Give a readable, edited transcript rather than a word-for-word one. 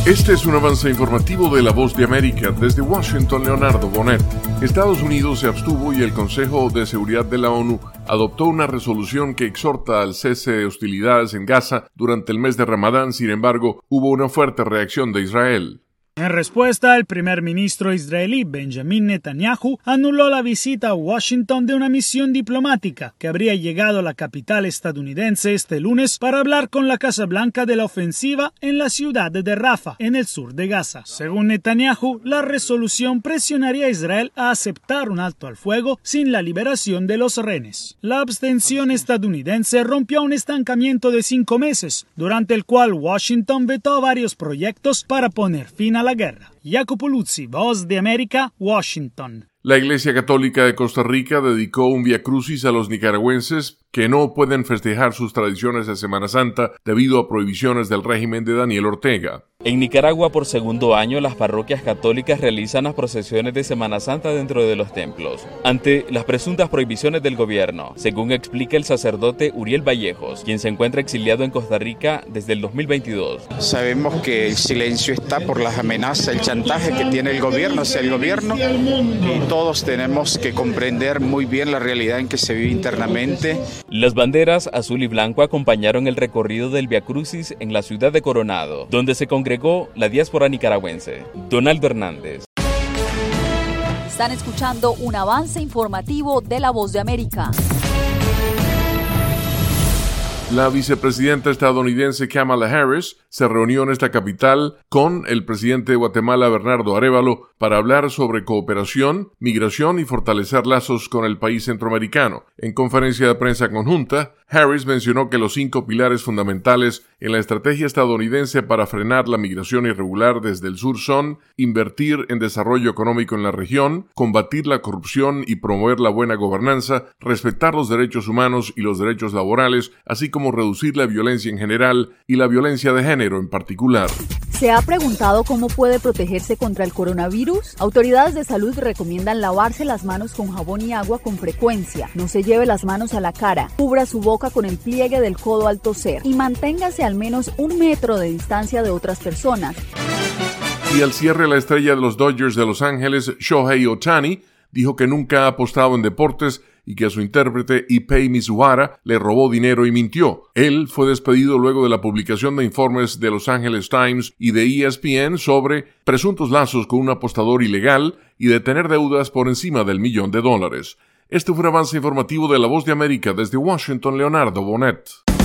Este es un avance informativo de La Voz de América. Desde Washington, Leonardo Bonet. Estados Unidos se abstuvo y el Consejo de Seguridad de la ONU adoptó una resolución que exhorta al cese de hostilidades en Gaza durante el mes de Ramadán. Sin embargo, hubo una fuerte reacción de Israel. En respuesta, el primer ministro israelí Benjamin Netanyahu anuló la visita a Washington de una misión diplomática que habría llegado a la capital estadounidense este lunes para hablar con la Casa Blanca de la ofensiva en la ciudad de Rafah, en el sur de Gaza. Según Netanyahu, la resolución presionaría a Israel a aceptar un alto al fuego sin la liberación de los rehenes. La abstención estadounidense rompió un estancamiento de 5 meses, durante el cual Washington vetó varios proyectos para poner fin a la guerra. Jacopo Luzzi, Voz de América, Washington. La Iglesia Católica de Costa Rica dedicó un Vía Crucis a los nicaragüenses que no pueden festejar sus tradiciones de Semana Santa debido a prohibiciones del régimen de Daniel Ortega. En Nicaragua, por segundo año, las parroquias católicas realizan las procesiones de Semana Santa dentro de los templos, ante las presuntas prohibiciones del gobierno, según explica el sacerdote Uriel Vallejos, quien se encuentra exiliado en Costa Rica desde el 2022. Sabemos que el silencio está por las amenazas, el chantaje que tiene el gobierno hacia el gobierno, y todos tenemos que comprender muy bien la realidad en que se vive internamente. Las banderas azul y blanco acompañaron el recorrido del Vía Crucis en la ciudad de Coronado, donde se congregó la diáspora nicaragüense. Donaldo Hernández. Están escuchando un avance informativo de La Voz de América. La vicepresidenta estadounidense Kamala Harris se reunió en esta capital con el presidente de Guatemala, Bernardo Arévalo, para hablar sobre cooperación, migración y fortalecer lazos con el país centroamericano. En conferencia de prensa conjunta, Harris mencionó que los 5 pilares fundamentales en la estrategia estadounidense para frenar la migración irregular desde el sur son invertir en desarrollo económico en la región, combatir la corrupción y promover la buena gobernanza, respetar los derechos humanos y los derechos laborales, así como reducir la violencia en general y la violencia de género en particular. ¿Se ha preguntado cómo puede protegerse contra el coronavirus? Autoridades de salud recomiendan lavarse las manos con jabón y agua con frecuencia. No se lleve las manos a la cara. Cubra su boca con el pliegue del codo al toser y manténgase al menos 1 metro de distancia de otras personas. Y al cierre, la estrella de los Dodgers de Los Ángeles, Shohei Ohtani, dijo que nunca ha apostado en deportes y que a su intérprete Ipei Mizuhara le robó dinero y mintió. Él fue despedido luego de la publicación de informes de Los Angeles Times y de ESPN sobre presuntos lazos con un apostador ilegal y de tener deudas por encima del $1 millón. Este fue un avance informativo de La Voz de América desde Washington, Leonardo Bonet.